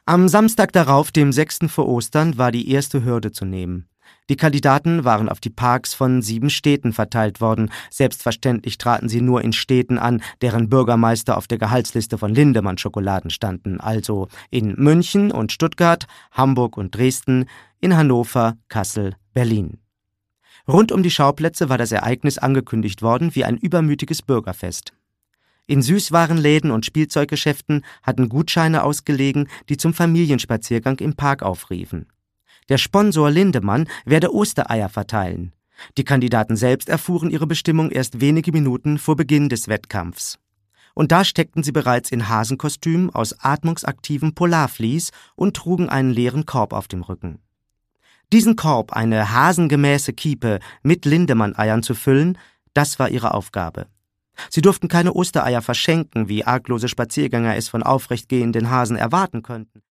Am Samstag darauf, dem 6. vor Ostern, war die erste Hürde zu nehmen. Die Kandidaten waren auf die Parks von 7 Städten verteilt worden. Selbstverständlich traten sie nur in Städten an, deren Bürgermeister auf der Gehaltsliste von Lindemann Schokoladen standen, also in München und Stuttgart, Hamburg und Dresden, in Hannover, Kassel, Berlin. Rund um die Schauplätze war das Ereignis angekündigt worden wie ein übermütiges Bürgerfest. In Süßwarenläden und Spielzeuggeschäften hatten Gutscheine ausgelegen, die zum Familienspaziergang im Park aufriefen. Der Sponsor Lindemann werde Ostereier verteilen. Die Kandidaten selbst erfuhren ihre Bestimmung erst wenige Minuten vor Beginn des Wettkampfs. Und da steckten sie bereits in Hasenkostüm aus atmungsaktivem Polarvlies und trugen einen leeren Korb auf dem Rücken. Diesen Korb, eine hasengemäße Kiepe mit Lindemann-Eiern zu füllen, das war ihre Aufgabe. Sie durften keine Ostereier verschenken, wie arglose Spaziergänger es von aufrechtgehenden Hasen erwarten könnten.